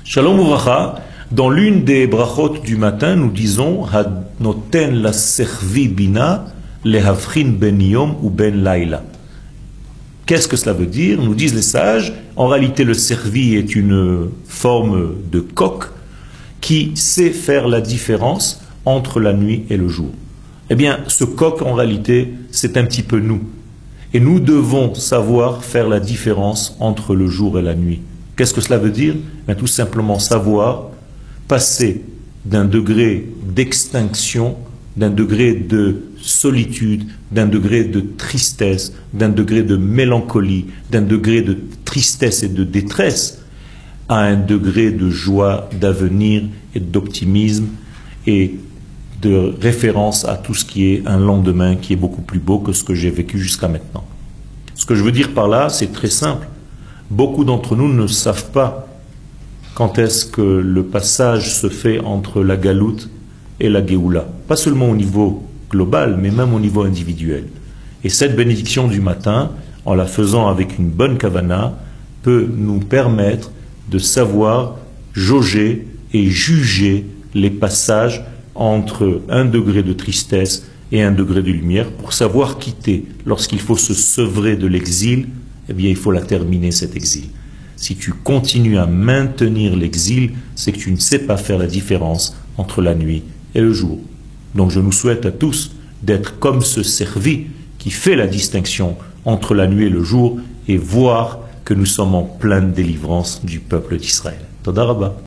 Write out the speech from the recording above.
Shalom Uvracha, dans l'une des brachot du matin, nous disons Hadnoten la servi bina lehavchin ben yom ou ben laila. Qu'est-ce que cela veut dire? Nous disent les sages, en réalité le servi est une forme de coq qui sait faire la différence entre la nuit et le jour. Eh bien, ce coq en réalité, c'est un petit peu nous. Et nous devons savoir faire la différence entre le jour et la nuit. Qu'est-ce que cela veut dire? Tout simplement savoir passer d'un degré d'extinction, d'un degré de solitude, d'un degré de tristesse, d'un degré de mélancolie, d'un degré de tristesse et de détresse, à un degré de joie, d'avenir et d'optimisme et de référence à tout ce qui est un lendemain qui est beaucoup plus beau que ce que j'ai vécu jusqu'à maintenant. Ce que je veux dire par là, c'est très simple. Beaucoup d'entre nous ne savent pas quand est-ce que le passage se fait entre la galoute et la Géoula. Pas seulement au niveau global, mais même au niveau individuel. Et cette bénédiction du matin, en la faisant avec une bonne kavana, peut nous permettre de savoir jauger et juger les passages entre un degré de tristesse et un degré de lumière pour savoir quitter. Lorsqu'il faut se sevrer de l'exil, eh bien il faut la terminer cet exil. Si tu continues à maintenir l'exil, c'est que tu ne sais pas faire la différence entre la nuit et le jour. Donc je nous souhaite à tous d'être comme ce servi qui fait la distinction entre la nuit et le jour et voir que nous sommes en pleine délivrance du peuple d'Israël. Toda Rabba.